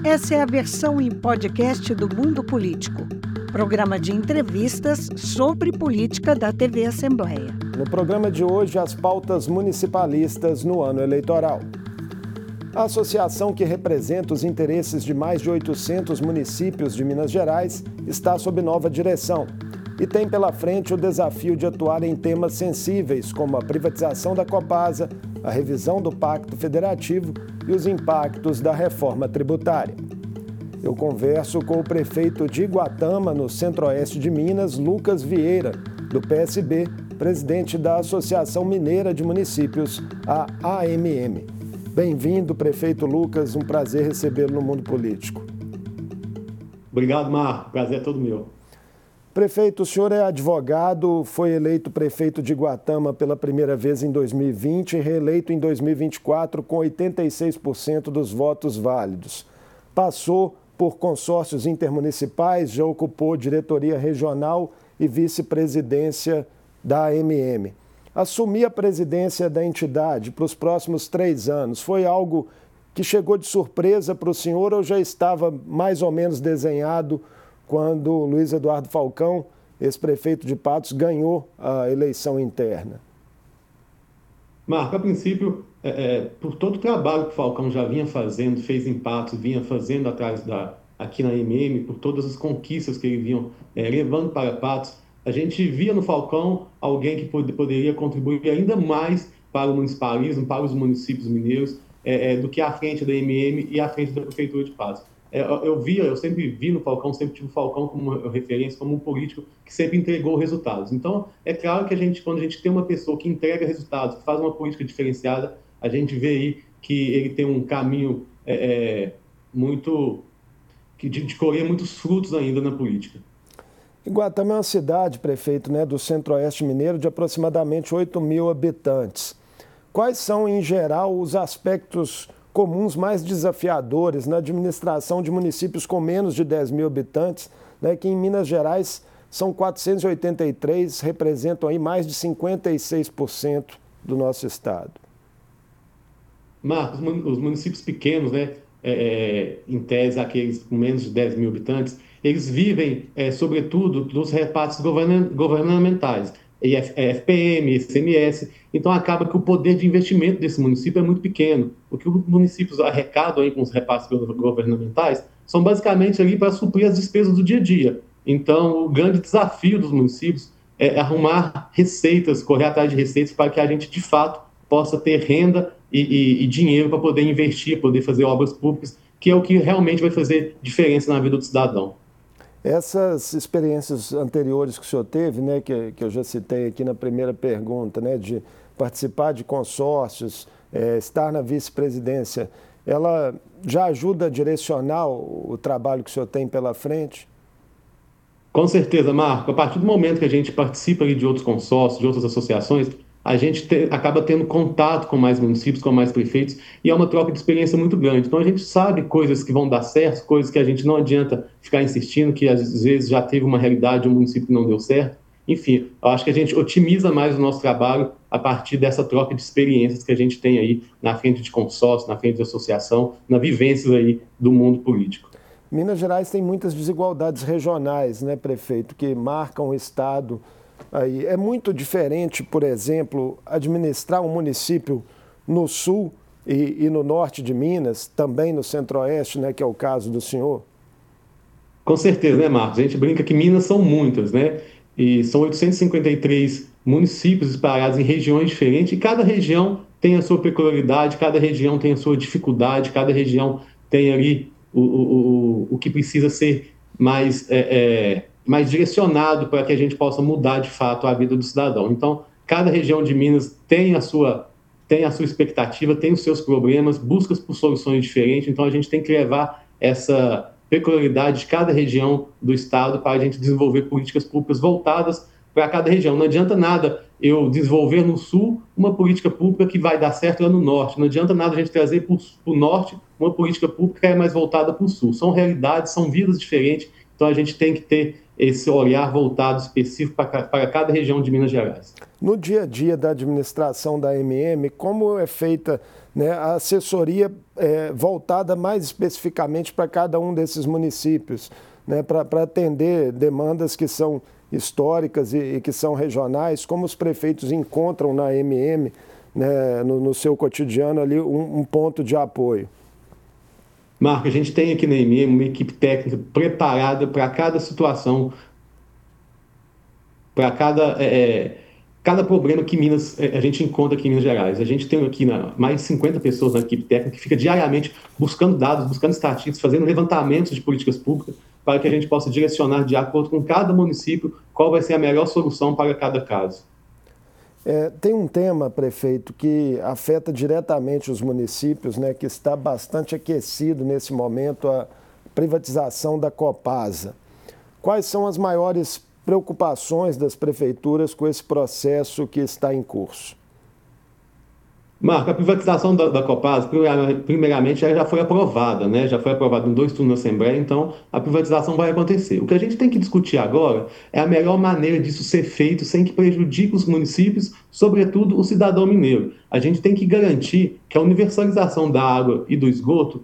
Essa é a versão em podcast do Mundo Político, programa de entrevistas sobre política da TV Assembleia. No programa de hoje, as pautas municipalistas no ano eleitoral. A associação que representa os interesses de mais de 800 municípios de Minas Gerais está sob nova direção e tem pela frente o desafio de atuar em temas sensíveis, como a privatização da Copasa, a revisão do Pacto Federativo e os impactos da reforma tributária. Eu converso com o prefeito de Iguatama, no centro-oeste de Minas, Lucas Vieira, do PSB, presidente da Associação Mineira de Municípios, a AMM. Bem-vindo, prefeito Lucas, um prazer recebê-lo no Mundo Político. Obrigado, Marco, prazer é todo meu. Prefeito, o senhor é advogado, foi eleito prefeito de Iguatama pela primeira vez em 2020 e reeleito em 2024 com 86% dos votos válidos. Passou por consórcios intermunicipais, já ocupou diretoria regional e vice-presidência da AMM. Assumir a presidência da entidade para os próximos 3 anos foi algo que chegou de surpresa para o senhor ou já estava mais ou menos desenhado quando Luiz Eduardo Falcão, ex-prefeito de Patos, ganhou a eleição interna? Marco, a princípio, por todo o trabalho que o Falcão já vinha fazendo, fez em Patos, vinha fazendo aqui na AMM, por todas as conquistas que ele vinha levando para Patos, a gente via no Falcão alguém que poderia contribuir ainda mais para o municipalismo, para os municípios mineiros, do que à frente da AMM e à frente da Prefeitura de Patos. Eu sempre vi no Falcão, sempre tive o Falcão como uma referência, como um político que sempre entregou resultados. Então, é claro que quando a gente tem uma pessoa que entrega resultados, que faz uma política diferenciada, a gente vê aí que ele tem um caminho de colher muitos frutos ainda na política. Iguatama é uma cidade, prefeito, do centro-oeste mineiro de aproximadamente 8 mil habitantes. Quais são, em geral, os aspectos comuns mais desafiadores na administração de municípios com menos de 10 mil habitantes, que em Minas Gerais são 483, representam aí mais de 56% do nosso estado? Marcos, os municípios pequenos, em tese aqueles com menos de 10 mil habitantes, eles vivem, sobretudo, dos repasses governamentais, FPM, ICMS, então acaba que o poder de investimento desse município é muito pequeno. O que os municípios arrecadam aí com os repasses governamentais são basicamente ali para suprir as despesas do dia a dia. Então, o grande desafio dos municípios é arrumar receitas, correr atrás de receitas para que a gente, de fato, possa ter renda e dinheiro para poder investir, poder fazer obras públicas, que é o que realmente vai fazer diferença na vida do cidadão. Essas experiências anteriores que o senhor teve, que eu já citei aqui na primeira pergunta, de participar de consórcios, estar na vice-presidência, ela já ajuda a direcionar o trabalho que o senhor tem pela frente? Com certeza, Marco. A partir do momento que a gente participa de outros consórcios, de outras associações, a gente acaba tendo contato com mais municípios, com mais prefeitos, e é uma troca de experiência muito grande. Então, a gente sabe coisas que vão dar certo, coisas que a gente não adianta ficar insistindo, que às vezes já teve uma realidade, um município que não deu certo. Enfim, eu acho que a gente otimiza mais o nosso trabalho a partir dessa troca de experiências que a gente tem aí na frente de consórcio, na frente de associação, na vivência aí do mundo político. Minas Gerais tem muitas desigualdades regionais, prefeito, que marcam o estado. Aí é muito diferente, por exemplo, administrar um município no sul e no norte de Minas, também no centro-oeste, que é o caso do senhor? Com certeza, Marcos? A gente brinca que Minas são muitas, E são 853 municípios espalhados em regiões diferentes, e cada região tem a sua peculiaridade, cada região tem a sua dificuldade, cada região tem ali o que precisa ser mais direcionado para que a gente possa mudar de fato a vida do cidadão. Então, cada região de Minas tem a sua expectativa, tem os seus problemas, busca por soluções diferentes, então a gente tem que levar essa peculiaridade de cada região do estado para a gente desenvolver políticas públicas voltadas para cada região. Não adianta nada eu desenvolver no sul uma política pública que vai dar certo lá no norte, não adianta nada a gente trazer para o norte uma política pública que é mais voltada para o sul. São realidades, são vidas diferentes, então a gente tem que ter esse olhar voltado específico para cada região de Minas Gerais. No dia a dia da administração da AMM, como é feita né, a assessoria voltada mais especificamente para cada um desses municípios, né, para atender demandas que são históricas e que são regionais, como os prefeitos encontram na MM, né, no seu cotidiano ali um ponto de apoio. Marco, a gente tem aqui na MM uma equipe técnica preparada para cada situação, para cada problema que a gente encontra aqui em Minas Gerais. A gente tem aqui mais de 50 pessoas na equipe técnica que fica diariamente buscando dados, buscando estatísticas, fazendo levantamentos de políticas públicas para que a gente possa direcionar de acordo com cada município qual vai ser a melhor solução para cada caso. Tem um tema, prefeito, que afeta diretamente os municípios, né, que está bastante aquecido nesse momento, a privatização da Copasa. Quais são as maiores preocupações das prefeituras com esse processo que está em curso? Marco, a privatização da Copasa, primeiramente, já foi aprovada, né? Já foi aprovada em 2 turnos na Assembleia, então a privatização vai acontecer. O que a gente tem que discutir agora é a melhor maneira disso ser feito sem que prejudique os municípios, sobretudo o cidadão mineiro. A gente tem que garantir que a universalização da água e do esgoto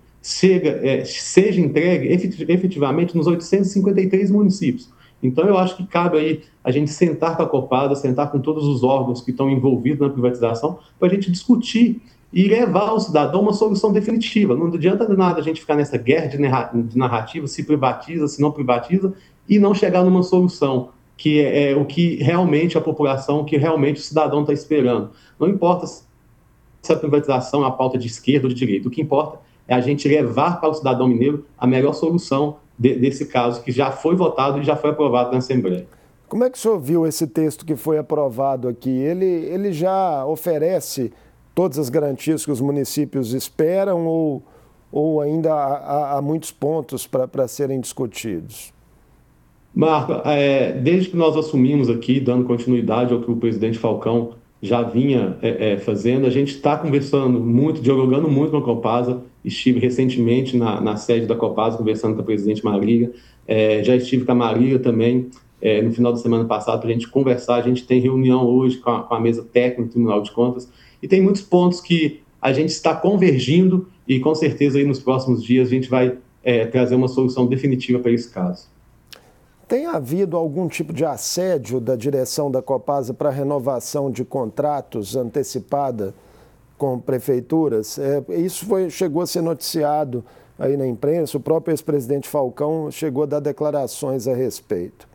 seja entregue efetivamente nos 853 municípios. Então, eu acho que cabe aí a gente sentar com a Copasa, sentar com todos os órgãos que estão envolvidos na privatização, para a gente discutir e levar ao cidadão uma solução definitiva. Não adianta de nada a gente ficar nessa guerra de narrativa, se privatiza, se não privatiza, e não chegar numa solução, que é o que realmente a população, o que realmente o cidadão está esperando. Não importa se a privatização é uma pauta de esquerda ou de direita, o que importa é a gente levar para o cidadão mineiro a melhor solução desse caso, que já foi votado e já foi aprovado na Assembleia. Como é que o senhor viu esse texto que foi aprovado aqui? Ele já oferece todas as garantias que os municípios esperam ou ainda há muitos pontos para serem discutidos? Marco, desde que nós assumimos aqui, dando continuidade ao que o presidente Falcão já vinha fazendo, a gente está conversando muito, dialogando muito com a Copasa. Estive recentemente na sede da Copasa conversando com a presidente Marília, já estive com a Marília também no final da semana passada para a gente conversar. A gente tem reunião hoje com a mesa técnica do Tribunal de Contas e tem muitos pontos que a gente está convergindo e com certeza aí nos próximos dias a gente vai trazer uma solução definitiva para esse caso. Tem havido algum tipo de assédio da direção da Copasa para renovação de contratos antecipada com prefeituras? Isso chegou a ser noticiado aí na imprensa, o próprio ex-presidente Falcão chegou a dar declarações a respeito.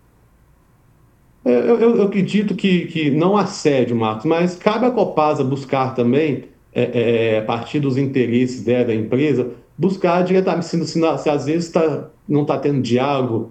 Eu acredito que não assédio, Marcos, mas cabe à Copasa buscar também, a partir dos interesses da empresa, buscar diretamente, se às vezes não está tendo diálogo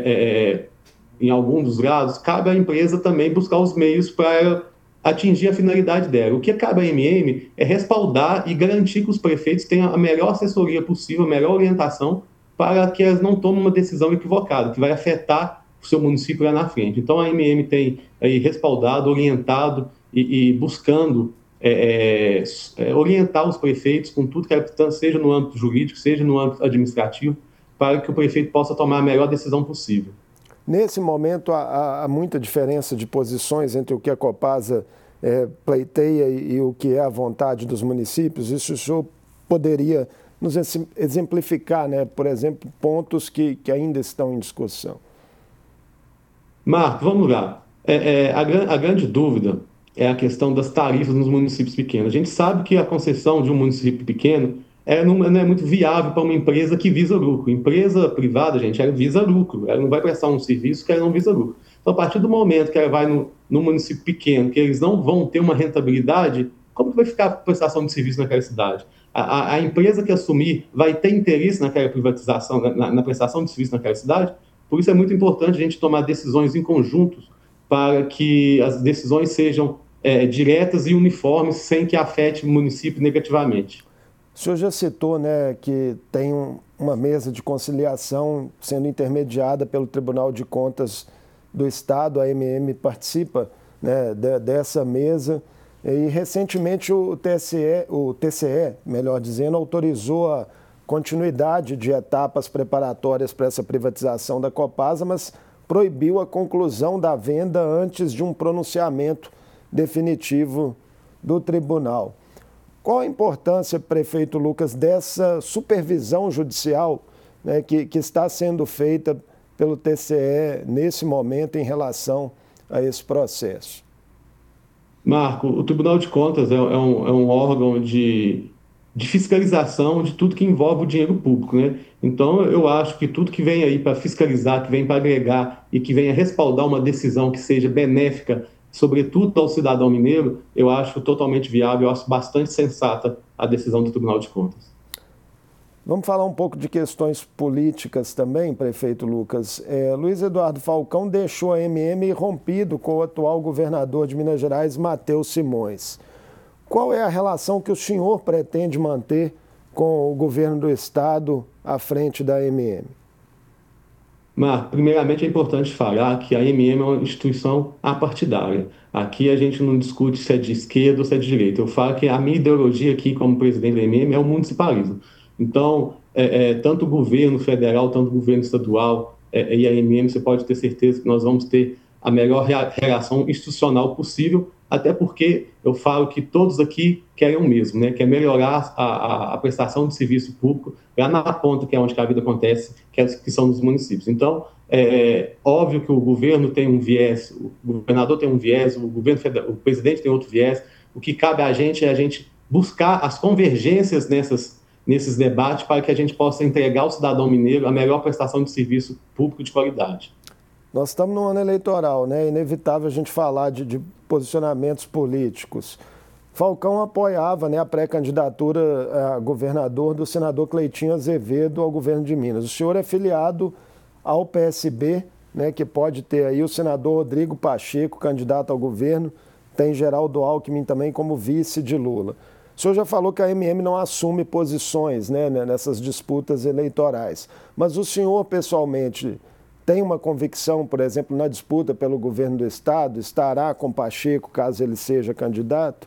em algum dos lados, cabe à empresa também buscar os meios para atingir a finalidade dela. O que cabe à MM é respaldar e garantir que os prefeitos tenham a melhor assessoria possível, a melhor orientação, para que elas não tomem uma decisão equivocada, que vai afetar o seu município lá na frente. Então, a MM tem aí respaldado, orientado e buscando orientar os prefeitos com tudo que é, seja no âmbito jurídico, seja no âmbito administrativo, para que o prefeito possa tomar a melhor decisão possível. Nesse momento, há muita diferença de posições entre o que a Copasa pleiteia e o que é a vontade dos municípios. Isso o senhor poderia nos exemplificar, né? Por exemplo, pontos que ainda estão em discussão. Marco, vamos lá. A grande dúvida é a questão das tarifas nos municípios pequenos. A gente sabe que a concessão de um município pequeno não é muito viável para uma empresa que visa lucro. Empresa privada, gente, ela visa lucro. Ela não vai prestar um serviço que ela não visa lucro. Então, a partir do momento que ela vai no município pequeno, que eles não vão ter uma rentabilidade, como que vai ficar a prestação de serviço naquela cidade? A empresa que assumir vai ter interesse naquela privatização, na prestação de serviço naquela cidade? Por isso é muito importante a gente tomar decisões em conjunto para que as decisões sejam diretas e uniformes, sem que afete o município negativamente. O senhor já citou, né, que tem uma mesa de conciliação sendo intermediada pelo Tribunal de Contas do Estado, a MM participa, né, dessa mesa, e recentemente o TCE, melhor dizendo, autorizou a continuidade de etapas preparatórias para essa privatização da Copasa, mas proibiu a conclusão da venda antes de um pronunciamento definitivo do tribunal. Qual a importância, prefeito Lucas, dessa supervisão judicial, né, que está sendo feita pelo TCE nesse momento em relação a esse processo? Marco, o Tribunal de Contas é um órgão de fiscalização de tudo que envolve o dinheiro público, né? Então, eu acho que tudo que vem aí para fiscalizar, que vem para agregar e que venha respaldar uma decisão que seja benéfica, sobretudo ao cidadão mineiro, eu acho totalmente viável, eu acho bastante sensata a decisão do Tribunal de Contas. Vamos falar um pouco de questões políticas também, prefeito Lucas. Luiz Eduardo Falcão deixou a MM rompido com o atual governador de Minas Gerais, Matheus Simões. Qual é a relação que o senhor pretende manter com o governo do estado à frente da MM? Marco, primeiramente é importante falar que a MM é uma instituição apartidária. Aqui a gente não discute se é de esquerda ou se é de direita. Eu falo que a minha ideologia aqui como presidente da MM é o municipalismo. Então, tanto o governo federal, tanto o governo estadual e a MM, você pode ter certeza que nós vamos ter a melhor relação institucional possível, até porque eu falo que todos aqui querem o mesmo, né? Quer melhorar a prestação de serviço público lá na ponta, que é onde a vida acontece, que são nos municípios. Então, óbvio que o governo tem um viés, o governador tem um viés, o presidente tem outro viés. O que cabe a gente é a gente buscar as convergências nesses debates para que a gente possa entregar ao cidadão mineiro a melhor prestação de serviço público de qualidade. Nós estamos no ano eleitoral, né? É inevitável a gente falar de posicionamentos políticos. Falcão apoiava, né, a pré-candidatura a governador do senador Cleitinho Azevedo ao governo de Minas. O senhor é filiado ao PSB, né, que pode ter aí o senador Rodrigo Pacheco, candidato ao governo, tem Geraldo Alckmin também como vice de Lula. O senhor já falou que a MM não assume posições, né, nessas disputas eleitorais, mas o senhor, pessoalmente, tem uma convicção, por exemplo, na disputa pelo governo do estado, estará com Pacheco caso ele seja candidato?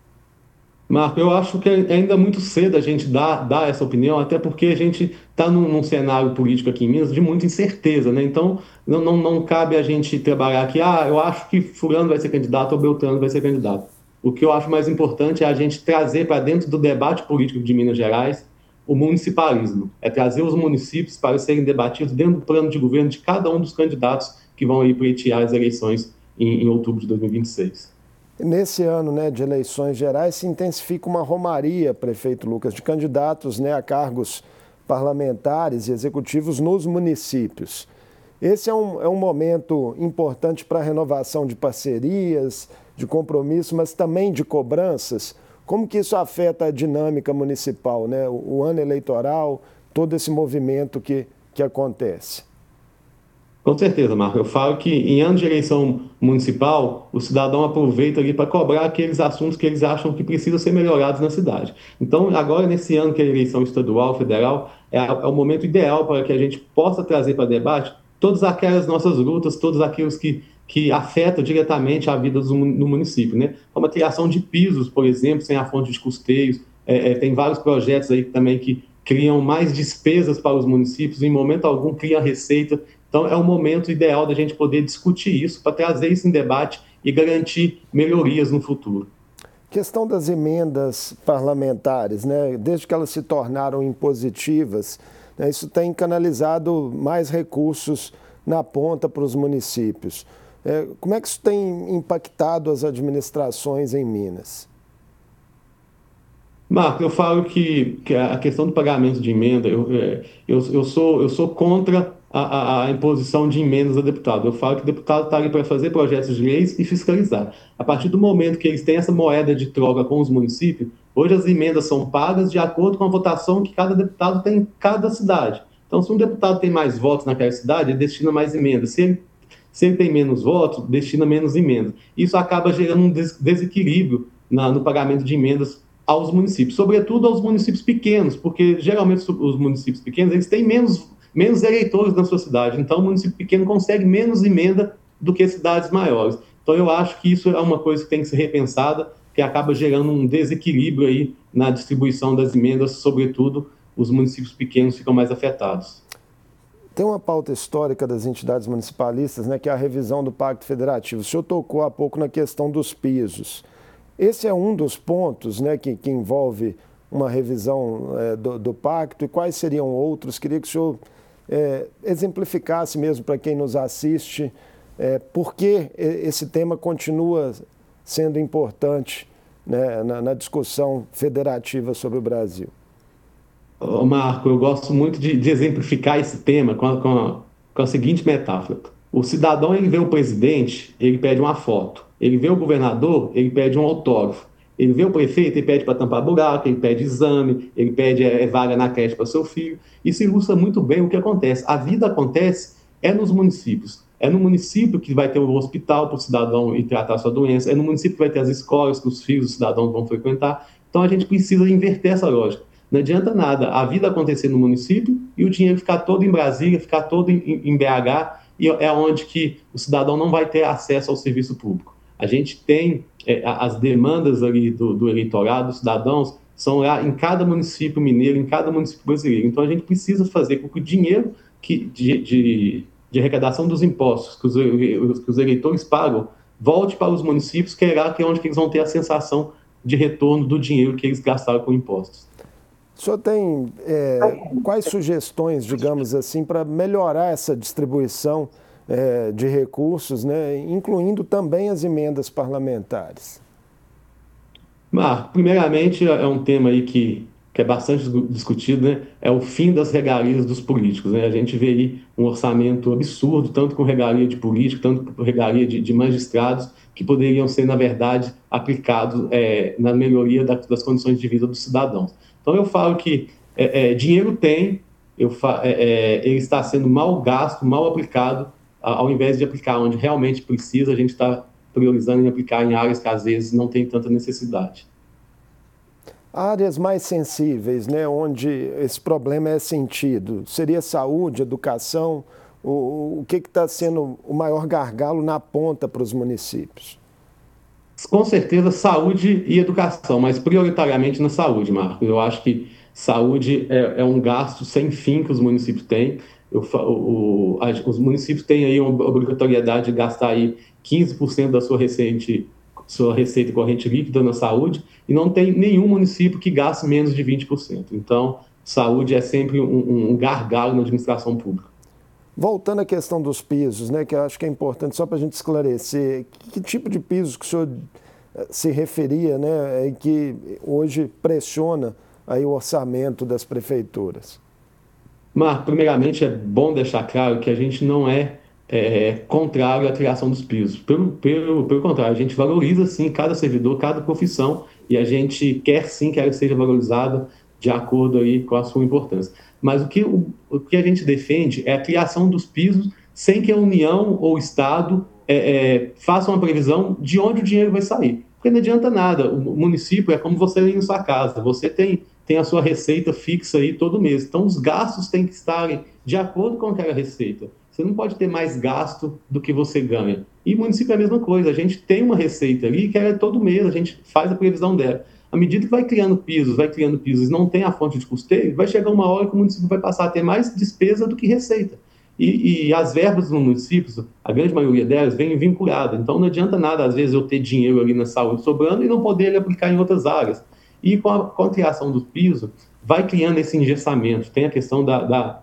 Marco, eu acho que é ainda muito cedo a gente dar essa opinião, até porque a gente está num cenário político aqui em Minas de muita incerteza, né? Então, não cabe a gente trabalhar aqui, eu acho que fulano vai ser candidato ou Beltrano vai ser candidato. O que eu acho mais importante é a gente trazer para dentro do debate político de Minas Gerais o municipalismo, é trazer os municípios para serem debatidos dentro do plano de governo de cada um dos candidatos que vão aí pleitear as eleições em outubro de 2026. Nesse ano, né, de eleições gerais se intensifica uma romaria, prefeito Lucas, de candidatos, né, a cargos parlamentares e executivos nos municípios. Esse é um momento importante para a renovação de parcerias, de compromisso, mas também de cobranças. Como que isso afeta a dinâmica municipal, né? O ano eleitoral, todo esse movimento que acontece? Com certeza, Marco. Eu falo que em ano de eleição municipal, o cidadão aproveita ali para cobrar aqueles assuntos que eles acham que precisam ser melhorados na cidade. Então, agora, nesse ano que é a eleição estadual, federal, é o momento ideal para que a gente possa trazer para debate todas aquelas nossas lutas, todos aqueles que afetam diretamente a vida do município, né? Como a criação de pisos, por exemplo, sem a fonte de custeios. Tem vários projetos aí também que criam mais despesas para os municípios, em momento algum cria receita. Então, é o momento ideal da gente poder discutir isso, para trazer isso em debate e garantir melhorias no futuro. Questão das emendas parlamentares, né? Desde que elas se tornaram impositivas, né, isso tem canalizado mais recursos na ponta para os municípios. Como é que isso tem impactado as administrações em Minas? Marco, eu falo que a questão do pagamento de emenda, eu sou contra a imposição de emendas a deputado. Eu falo que o deputado está ali para fazer projetos de leis e fiscalizar. A partir do momento que eles têm essa moeda de troca com os municípios, hoje as emendas são pagas de acordo com a votação que cada deputado tem em cada cidade. Então, se um deputado tem mais votos naquela cidade, ele destina mais emendas. Se ele tem menos votos, destina menos emendas. Isso acaba gerando um desequilíbrio no pagamento de emendas aos municípios, sobretudo aos municípios pequenos, porque geralmente os municípios pequenos eles têm menos eleitores na sua cidade, então o município pequeno consegue menos emenda do que cidades maiores. Então eu acho que isso é uma coisa que tem que ser repensada, que acaba gerando um desequilíbrio aí na distribuição das emendas, sobretudo os municípios pequenos ficam mais afetados. Tem uma pauta histórica das entidades municipalistas, né, que é a revisão do Pacto Federativo. O senhor tocou há pouco na questão dos pisos. Esse é um dos pontos, né, que envolve uma revisão do pacto, e quais seriam outros? Queria que o senhor exemplificasse mesmo para quem nos assiste por que esse tema continua sendo importante, né, na discussão federativa sobre o Brasil. Marco, eu gosto muito de exemplificar esse tema com a seguinte metáfora. O cidadão, ele vê o presidente, ele pede uma foto. Ele vê o governador, ele pede um autógrafo. Ele vê o prefeito, ele pede para tampar buraco, ele pede exame, ele pede vaga na creche para seu filho. Isso ilustra muito bem o que acontece. A vida acontece nos municípios. É no município que vai ter um hospital para o cidadão ir tratar a sua doença. É no município que vai ter as escolas que os filhos dos cidadãos vão frequentar. Então, a gente precisa inverter essa lógica. Não adianta nada a vida acontecer no município e o dinheiro ficar todo em Brasília, ficar todo em BH, e é onde que o cidadão não vai ter acesso ao serviço público. A gente tem as demandas ali do eleitorado, dos cidadãos, são lá em cada município mineiro, em cada município brasileiro. Então, a gente precisa fazer com que o dinheiro de arrecadação dos impostos que os eleitores pagam volte para os municípios, que é onde que eles vão ter a sensação de retorno do dinheiro que eles gastaram com impostos. O senhor tem quais sugestões, digamos assim, para melhorar essa distribuição de recursos, né, incluindo também as emendas parlamentares? Marco, primeiramente, é um tema aí que é bastante discutido, né? É o fim das regalias dos políticos, né? A gente vê aí um orçamento absurdo, tanto com regalia de político, tanto com regalia de magistrados, que poderiam ser, na verdade, aplicados na melhoria das condições de vida dos cidadãos. Então, eu falo que dinheiro tem, ele está sendo mal gasto, mal aplicado, ao invés de aplicar onde realmente precisa, a gente está priorizando em aplicar em áreas que, às vezes, não tem tanta necessidade. Áreas mais sensíveis, né, onde esse problema é sentido, seria saúde, educação? O que está sendo o maior gargalo na ponta para os municípios? Com certeza, saúde e educação, mas prioritariamente na saúde, Marco. Eu acho que saúde é um gasto sem fim que os municípios têm. Os municípios têm aí uma obrigatoriedade de gastar aí 15% da sua receita corrente líquida na saúde, e não tem nenhum município que gaste menos de 20%. Então, saúde é sempre um gargalo na administração pública. Voltando à questão dos pisos, né, que eu acho que é importante, só para a gente esclarecer, que tipo de pisos que o senhor se referia, né, que hoje pressiona aí o orçamento das prefeituras? Marco, primeiramente é bom deixar claro que a gente não é contrário à criação dos pisos. Pelo contrário, a gente valoriza sim cada servidor, cada profissão, e a gente quer sim que ela seja valorizada de acordo aí com a sua importância. Mas o que a gente defende é a criação dos pisos sem que a União ou o Estado façam uma previsão de onde o dinheiro vai sair. Porque não adianta nada, o município é como você ir na sua casa, você tem a sua receita fixa aí todo mês. Então, os gastos têm que estarem de acordo com aquela receita. Você não pode ter mais gasto do que você ganha. E município é a mesma coisa, a gente tem uma receita ali que é todo mês, a gente faz a previsão dela. À medida que vai criando pisos e não tem a fonte de custeio, vai chegar uma hora que o município vai passar a ter mais despesa do que receita. E as verbas dos municípios, a grande maioria delas, vem vinculada. Então, não adianta nada, às vezes, eu ter dinheiro ali na saúde sobrando e não poder ele aplicar em outras áreas. E com a criação do piso, vai criando esse engessamento. Tem a questão da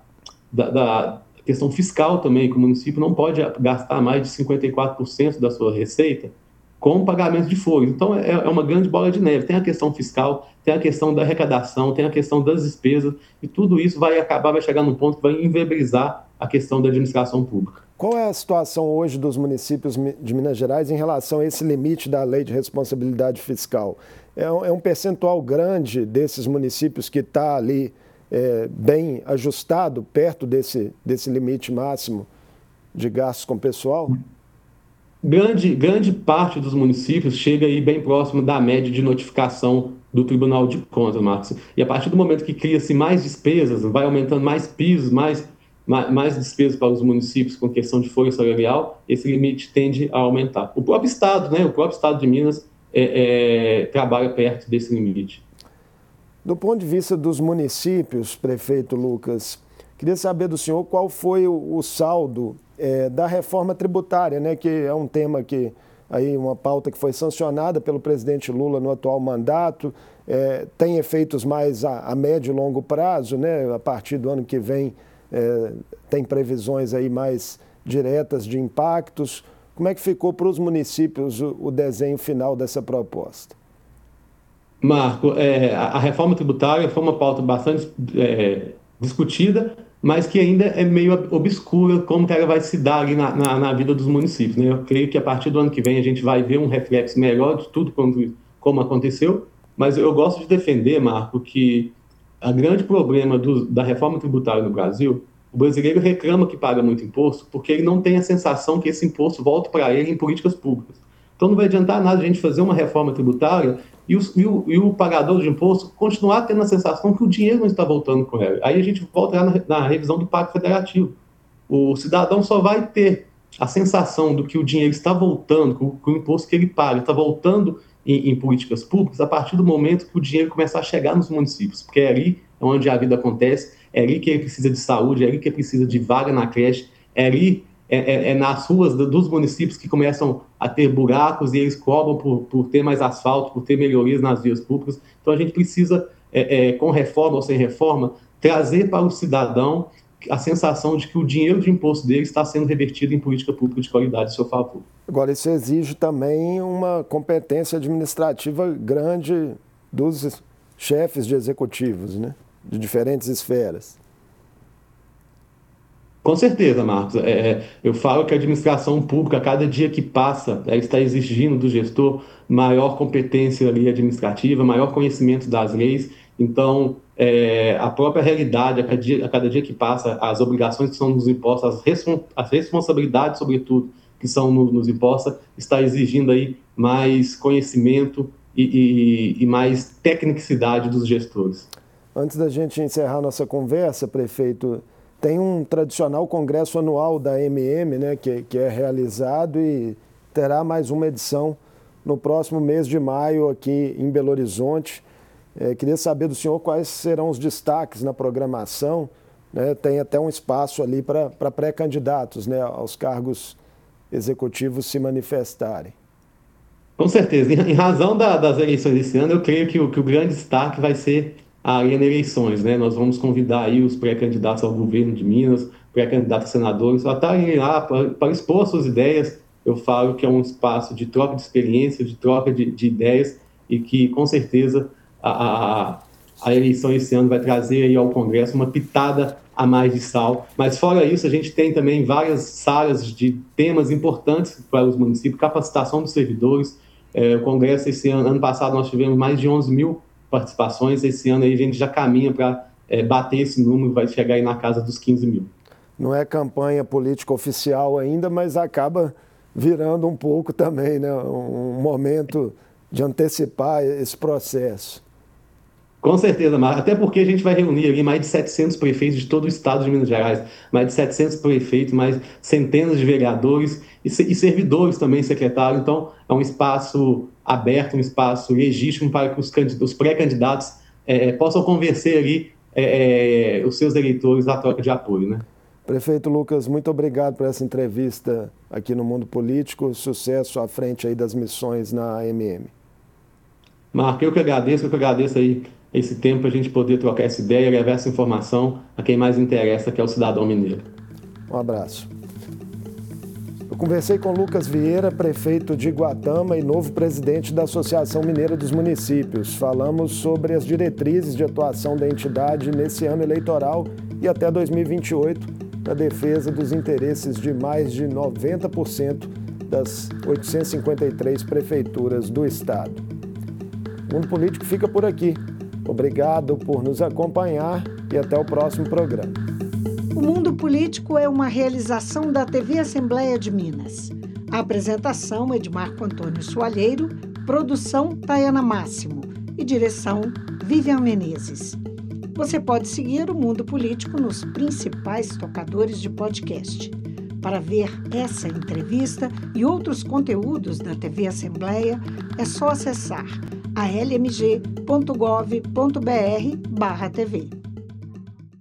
questão fiscal também, que o município não pode gastar mais de 54% da sua receita com pagamento de folha. Então, é uma grande bola de neve. Tem a questão fiscal, tem a questão da arrecadação, tem a questão das despesas, e tudo isso vai chegar num ponto que vai inviabilizar a questão da administração pública. Qual é a situação hoje dos municípios de Minas Gerais em relação a esse limite da lei de responsabilidade fiscal? É um percentual grande desses municípios que está ali bem ajustado, perto desse limite máximo de gastos com pessoal? Grande parte dos municípios chega aí bem próximo da média de notificação do Tribunal de Contas, Marcos. E a partir do momento que cria-se mais despesas, vai aumentando mais pisos, mais despesas para os municípios com questão de folha salarial, esse limite tende a aumentar. O próprio Estado, né? O próprio Estado de Minas trabalha perto desse limite. Do ponto de vista dos municípios, prefeito Lucas, queria saber do senhor qual foi o saldo da reforma tributária, né, que é um tema que aí uma pauta que foi sancionada pelo presidente Lula no atual mandato, tem efeitos mais a médio e longo prazo, né? A partir do ano que vem tem previsões aí mais diretas de impactos. Como é que ficou para os municípios o desenho final dessa proposta? Marco, a reforma tributária foi uma pauta bastante discutida, mas que ainda é meio obscura como que ela vai se dar ali na vida dos municípios, né? Eu creio que a partir do ano que vem a gente vai ver um reflexo melhor de tudo como aconteceu, mas eu gosto de defender, Marco, que o grande problema da reforma tributária no Brasil, o brasileiro reclama que paga muito imposto porque ele não tem a sensação que esse imposto volta para ele em políticas públicas. Então não vai adiantar nada a gente fazer uma reforma tributária e o pagador de imposto continuar tendo a sensação que o dinheiro não está voltando com ele. Aí a gente volta lá na revisão do Pacto Federativo. O cidadão só vai ter a sensação do que o dinheiro está voltando, que o imposto que ele paga está voltando em políticas públicas a partir do momento que o dinheiro começar a chegar nos municípios, porque é ali onde a vida acontece, é ali que ele precisa de saúde, é ali que ele precisa de vaga na creche, é ali nas ruas dos municípios que começam a ter buracos e eles cobram por ter mais asfalto, por ter melhorias nas vias públicas. Então a gente precisa, com reforma ou sem reforma, trazer para o cidadão a sensação de que o dinheiro de imposto dele está sendo revertido em política pública de qualidade a seu favor. Agora, isso exige também uma competência administrativa grande dos chefes de executivos, né? De diferentes esferas. Com certeza, Marcos. Eu falo que a administração pública, a cada dia que passa, ela está exigindo do gestor maior competência ali administrativa, maior conhecimento das leis. Então, a própria realidade, a cada dia que passa, as obrigações que são nos impostos, as responsabilidades, sobretudo, que são nos impostos, está exigindo aí mais conhecimento e mais tecnicidade dos gestores. Antes da gente encerrar nossa conversa, prefeito, tem um tradicional congresso anual da MM, né, que é realizado e terá mais uma edição no próximo mês de maio aqui em Belo Horizonte. Queria saber do senhor quais serão os destaques na programação, né? Tem até um espaço ali para pré-candidatos, né, aos cargos executivos se manifestarem. Com certeza. Em razão das eleições desse ano, eu creio que o grande destaque vai ser a Arena Eleições, né? Nós vamos convidar aí os pré-candidatos ao governo de Minas, pré-candidatos a senadores, a estarem lá para expor suas ideias. Eu falo que é um espaço de troca de experiência, de troca de ideias e que, com certeza, a eleição esse ano vai trazer aí ao Congresso uma pitada a mais de sal. Mas, fora isso, a gente tem também várias salas de temas importantes para os municípios, capacitação dos servidores. O Congresso, esse ano passado, nós tivemos mais de 11 mil participações. Esse ano aí a gente já caminha para bater esse número, vai chegar aí na casa dos 15 mil. Não é campanha política oficial ainda, mas acaba virando um pouco também, né? Um momento de antecipar esse processo. Com certeza, Marcos. Até porque a gente vai reunir ali mais de 700 prefeitos de todo o estado de Minas Gerais, mais de 700 prefeitos, mais centenas de vereadores e servidores também, secretários. Então, é um espaço aberto, um espaço legítimo para que os pré-candidatos possam convencer ali os seus eleitores à troca de apoio, né? Prefeito Lucas, muito obrigado por essa entrevista aqui no Mundo Político. Sucesso à frente aí das missões na AMM. Marco, eu que agradeço aí esse tempo para a gente poder trocar essa ideia, levar essa informação a quem mais interessa, que é o cidadão mineiro. Um abraço. Eu conversei com Lucas Vieira, prefeito de Iguatama e novo presidente da Associação Mineira dos Municípios. Falamos sobre as diretrizes de atuação da entidade nesse ano eleitoral e até 2028, na defesa dos interesses de mais de 90% das 853 prefeituras do estado. O Mundo Político fica por aqui. Obrigado por nos acompanhar e até o próximo programa. O Mundo Político é uma realização da TV Assembleia de Minas. A apresentação é de Marco Antônio Soalheiro, produção Tayana Máximo e direção Vivian Menezes. Você pode seguir o Mundo Político nos principais tocadores de podcast. Para ver essa entrevista e outros conteúdos da TV Assembleia, é só acessar almg.gov.br/tv.